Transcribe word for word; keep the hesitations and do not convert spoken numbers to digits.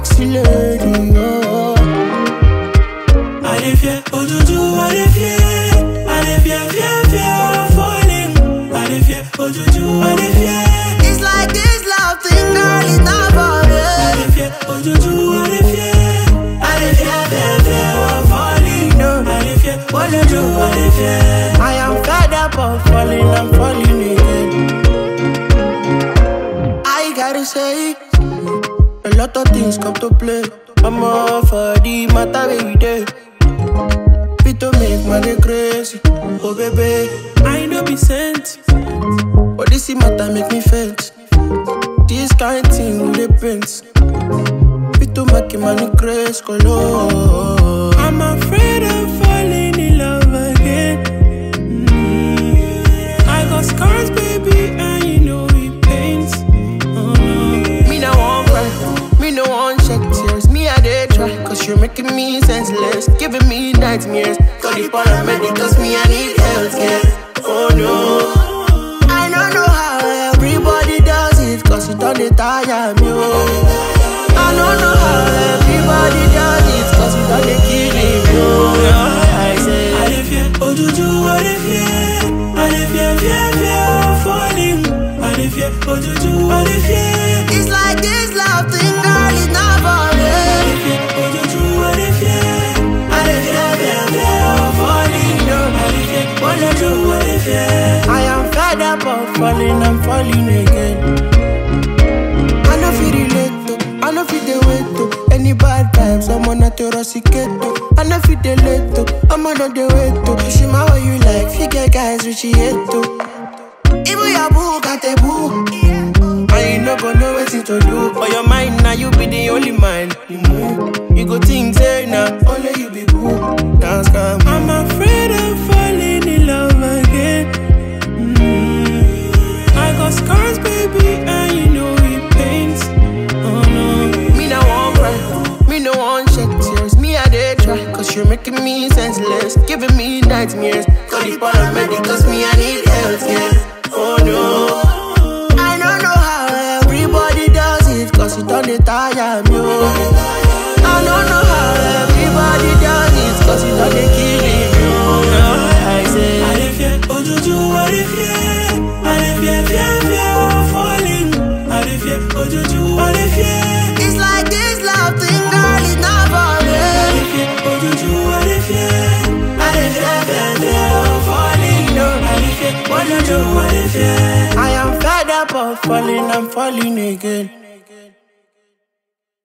sexy lady, oh. I dey fear, oh juju, I dey fear. I dey fear, fear, fear of falling. I dey fear, oh juju, I dey fear. It's like this love thing, girl, it's not for me. I dey fear, oh juju, I dey fear. I dey fear, fear, fear of falling. No, I dey fear, oh juju, I dey fear. I am fed up of falling, I'm falling again. I gotta say, a lot of things come to play. I'm all for the matter every day. Fit to make money crazy, oh baby. I no be sent, but this matter make me faint. This kind thing with the prince. Fit to make money crazy, color. I'm afraid of falling in love again. mm. I got scars, baby, and you know it pains. Oh no. Me no want cry, me no want shed tears. Me I dey try, cause you're making me senseless, giving me nightmares. Call the paramedic, cause me I need healthcare. Oh no, I don't know how everybody does it, cause it don't dey tire me. Oh. I don't know how everybody does it, cause it don't dey kill me. Oh. I say, I dey fear, oh juju, I dey fear. I dey fear, fear, fear of falling. I dey fear, oh juju, I dey fear. it's like this love thing, girl, it's not for me. I dey fear, oh juju, I dey fear. I dey fear, fear, fear of falling. No, I dey fear, oh juju, I dey fear. I am fed up of falling, I'm falling again. I know feel relate to, I know feel the way to. Any bad times, I'm on a terroricate. I know feel the late to, I'm on the way to. She my way you like, figure guys which she hate to. Even your boo got a boo. And you no go know what to do. For your mind now, you be the only mind. You move, you go think say now, only you be boo. Dance come. I'm afraid of falling in love again. mm. I got scars, baby, and you know it pains. Oh no. Me no want cry, me no want shed tears. Me I dey try, cause you're making me senseless, giving me nightmares. Call the paramedic, cause me I need healthcare. Oh no, I don't know how everybody does it, cause it don't dey tire me. Oh. I don't know how everybody does it, cause it don't dey kill me. Oh. I say, I dey fear, oh juju, I dey fear. I dey fear, fear, fear of falling. I dey fear, oh juju, I dey fear. it's like this love thing, girl, it's not for me. I dey fear, oh juju, I dey fear. I dey fear, fear, fear of falling. No, I dey fear, oh juju, I dey fear. I am fed up of falling, I'm falling again.